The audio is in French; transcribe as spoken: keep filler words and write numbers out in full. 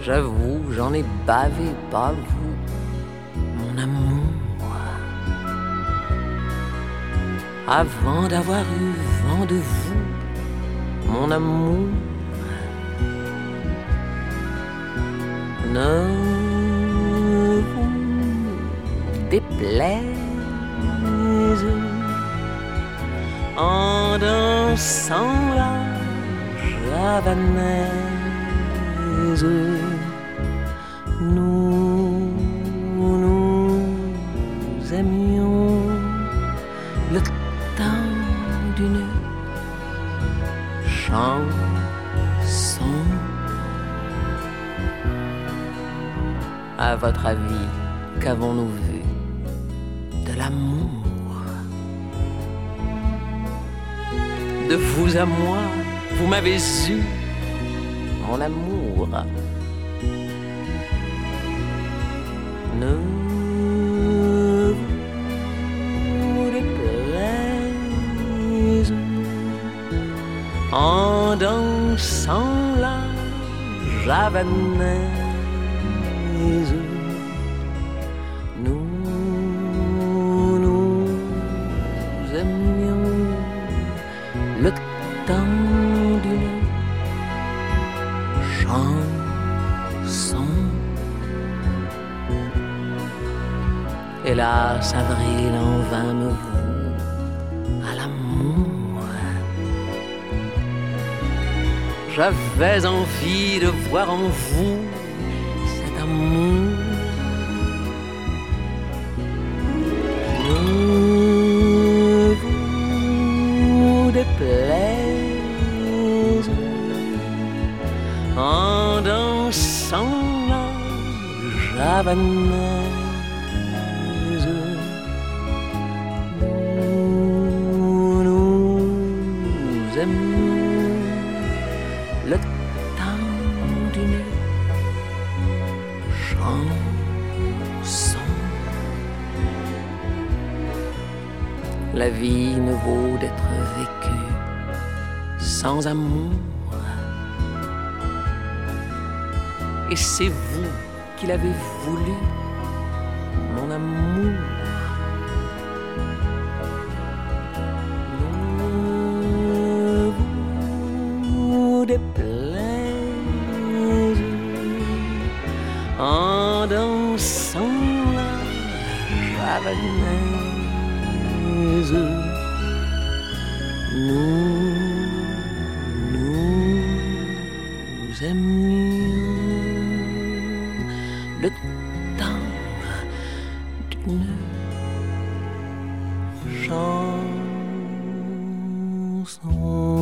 J'avoue, j'en ai bavé, pas vous, mon amour. Avant d'avoir eu vent de vous, mon amour. Ne vous déplaise en dansant la javanaise. Nous nous aimions le temps d'une chanson. À votre avis, qu'avons-nous vu de l'amour? De vous à moi, vous m'avez eu, mon amour. Ne vous déplaise en dansant la javanaise. Nous nous aimions le temps d'une chanson. Hélas, avril en vain me voue à l'amour. J'avais envie de voir en vous cet amour. Ne vous déplaise en dansant la javanaise. Nous nous aimions le temps d'une chanson. La vie ne vaut d'être vécue sans amour. Et c'est vous qui l'avez voulu, mon amour. Ne vous déplaise en dansant la javanaise. Nous nous aimions le temps d'une chanson.